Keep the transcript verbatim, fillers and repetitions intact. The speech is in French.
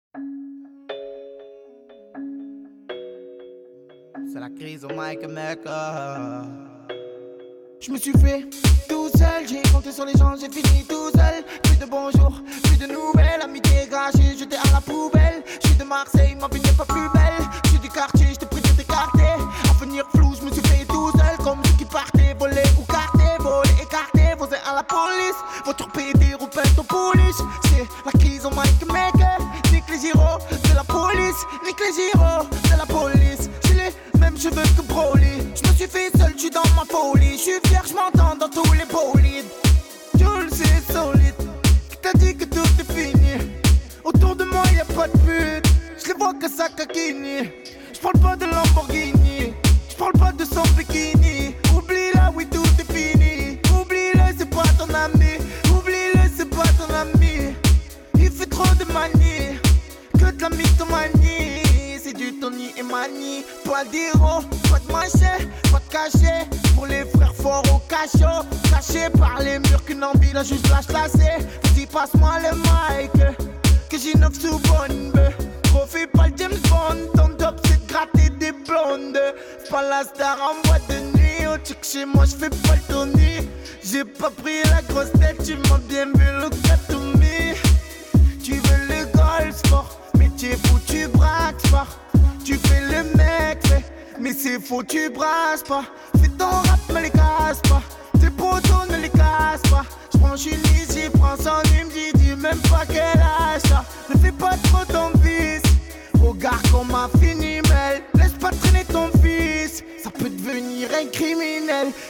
C'est la crise au Mike Maker. Je me suis fait tout seul, j'ai compté sur les gens, j'ai fini tout seul. Plus de bonjour, plus de nouvelles, amitié gâchée, j'étais à la poubelle. Je suis de Marseille, ma vie n'est pas plus belle. Je suis du quartier, je te prie de t'écarter. Avenir flou, je me suis fait tout seul, comme ceux qui partaient, volés ou cartés, volés, écartés, vos à la police. Voiture pédée, roupettes au police. C'est la crise au Mike Maker. Nique les gyros de la police, nique les gyros de la police. J'ai les mêmes cheveux que Broly. Je me suis fait seul, je suis dans ma folie. Je suis fier, je m'entends dans tous les bolides. Tu le sais, solide. Qui t'a dit que tout est fini? Autour de moi y'a pas de pute. Je les vois que ça caquini. Je parle pas de Lamborghini. Je parle pas de son bikini. Oublie-la, oui tout est fini. Oublie-le, c'est pas ton ami. Oublie-le, c'est pas ton ami. Il fait trop de manie. Que de la mythomanie. C'est du Tony et Mani. Pas d'héros, pas de machet, pas de cachet. Pour les frères forts au cachot. Caché par les murs qu'une envie là juste lâche lacé. Vas-y passe-moi le mic. Que j'innove sous bonne bœuf. Refais pas le James Bond. Ton top c'est de gratter des blondes. Pas la star en boîte de nuit. Oh check chez moi j'fais pas le Tony. J'ai pas pris la grosse tête. Tu m'as bien vu le Katoumi. Tu veux le golf sport, mais t'es fou, tu braques pas. Tu fais le mec, mais, mais c'est faux, tu brasses pas. Fais ton rap, mais les casse pas. Tes potos ne les casse pas. J'prends une ici, prends son il me dit, dis même pas quel âge ça. Ne fais pas trop ton fils. Regarde comment fini, mais laisse pas traîner ton fils. Ça peut devenir un criminel.